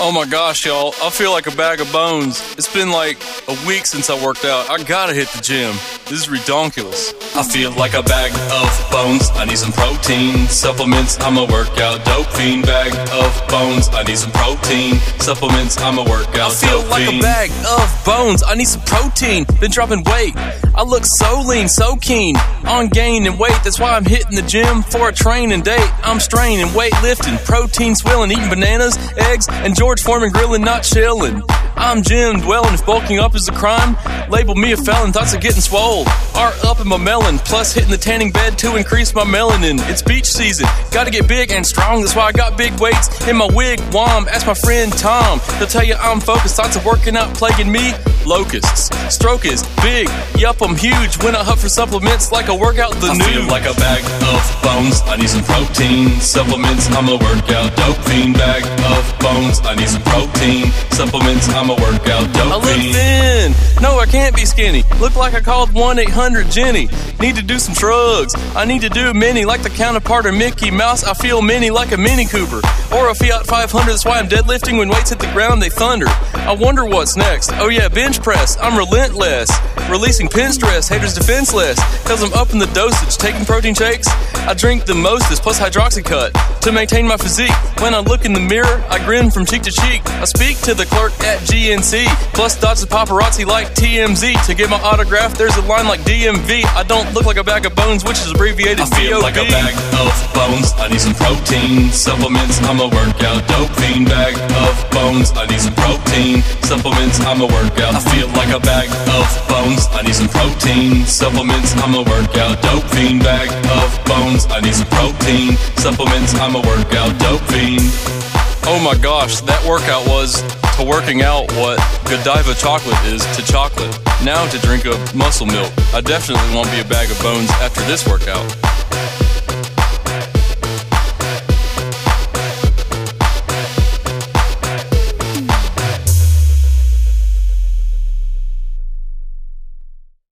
Oh my gosh, y'all, I feel like a bag of bones. It's been like a week since I worked out. I gotta hit the gym. This is redonkulous. I feel like a bag of bones. I need some protein supplements. I'm a workout dope fiend. Bag of bones. I need some protein supplements. I'm a workout I feel dope like fiend. a bag of bones. I need some protein. Been dropping weight. I look so lean, so keen on gaining weight. That's why I'm hitting the gym for a training date. I'm straining, weightlifting, protein swilling, eating bananas, eggs, and George Foreman grilling, not chilling. I'm gym dwelling. If bulking up is a crime, label me a felon. Thoughts of getting swole are up in my melon. Plus hitting the tanning bed to increase my melanin. It's beach season. Gotta get big and strong. That's why I got big weights in my wigwam. Ask my friend Tom. He'll tell you I'm focused. Thoughts of working out plaguing me. Locusts. Stroke is big. Yup, I'm huge. When I hunt for supplements like a workout the I new. feel like a bag of bones. I need some protein supplements. I'm a workout dope fiend. Bag of bones. I need some protein supplements. I'm a workout I dope look fiend. thin. No, I can't be skinny. Look like I called 1-800-JENNY. Need to do some shrugs. I need to do mini like the counterpart of Mickey Mouse. I feel mini like a Mini Cooper or a Fiat 500. That's why I'm deadlifting. When weights hit the ground, they thunder. I wonder what's next. Oh yeah, bench press. I'm relentless. Releasing pin stress. Haters defenseless. Cause I'm up in the dosage. Taking protein shakes. I drink the mostest plus hydroxycut to maintain my physique. When I look in the mirror, I grin from cheek to cheek. I speak to the clerk at GNC. Plus dodge the paparazzi like TMZ. To get my autograph, there's a line like DMV. I don't look like a bag of bones, which is abbreviated I feel BOB. like a bag of bones. I need some protein supplements. I'm a workout dope fiend. Bag of bones. I need some protein supplements. I'm a workout. I feel like a bag of bones. I need some protein supplements. I'm a workout dope fiend. Bag of bones. I need some protein supplements. I'm a workout dope fiend. Oh my gosh, that workout was to working out what Godiva chocolate is to chocolate. Now to drink a muscle milk. I definitely won't be a bag of bones after this workout.